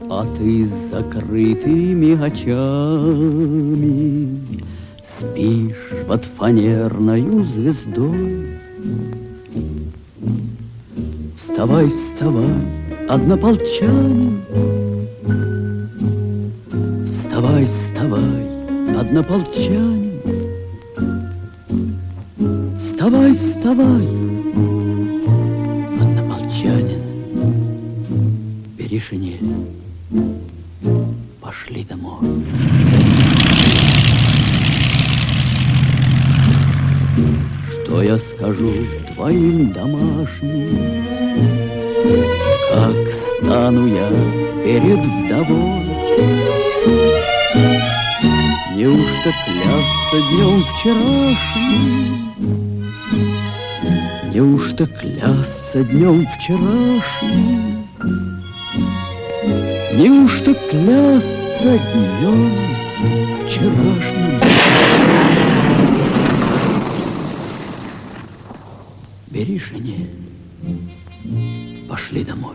А ты с закрытыми очами спишь под фанерною звездой. Вставай, вставай, однополчанин, вставай, вставай, однополчанин, вставай, вставай, однополчанин, бери шинель, пошли домой. Что я скажу твоим домашним, как стану я перед вдовой? Неужто клясться днем вчерашним? Неужто клясться днем вчерашним? Неужто клясться днем вчерашним? Бери шинель, пошли домой.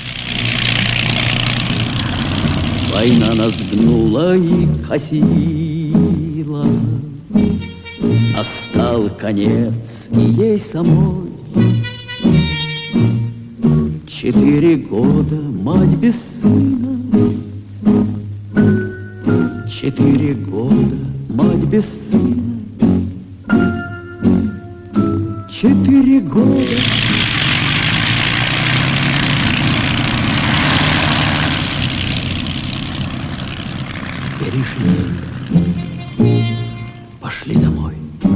Война нас гнула и косила, настал конец и ей самой. 4 года мать без сына, 4 года мать без сына, 4 года. Бери шинель, пошли домой.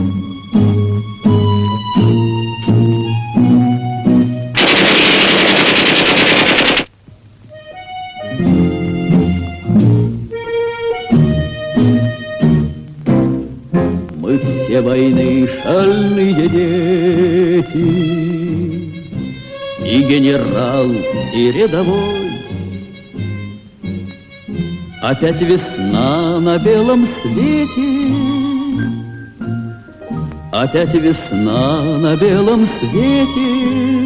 Мы все войны шальные дети, и генерал, и рядовой. Опять весна на белом свете, опять весна на белом свете,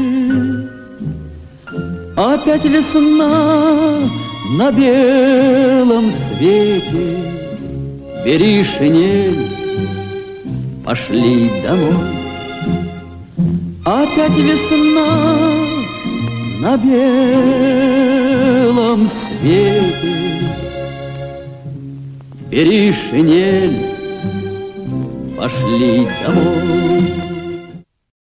опять весна на белом свете. Бери шинель, пошли домой. Опять весна на белом свете. Бери шинель, пошли домой.